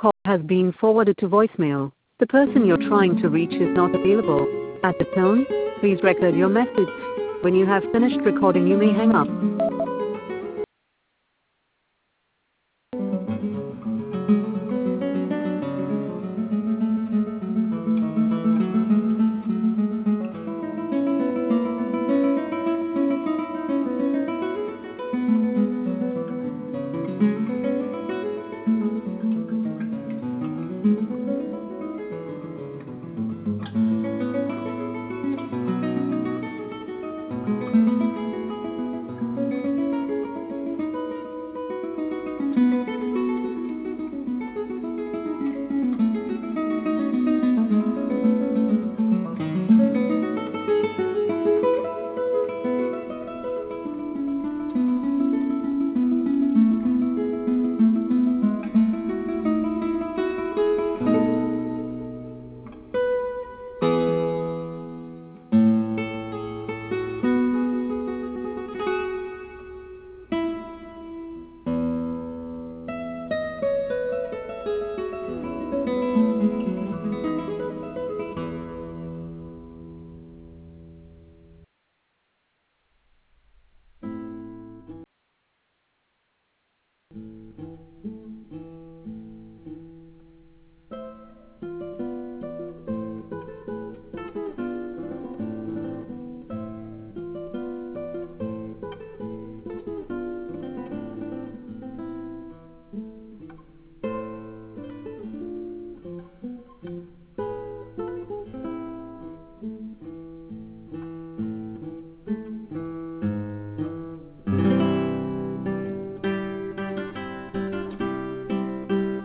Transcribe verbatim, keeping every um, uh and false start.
call has been forwarded to voicemail. The person you're trying to reach is not available. At the tone, please record your message. When you have finished recording, you may hang up.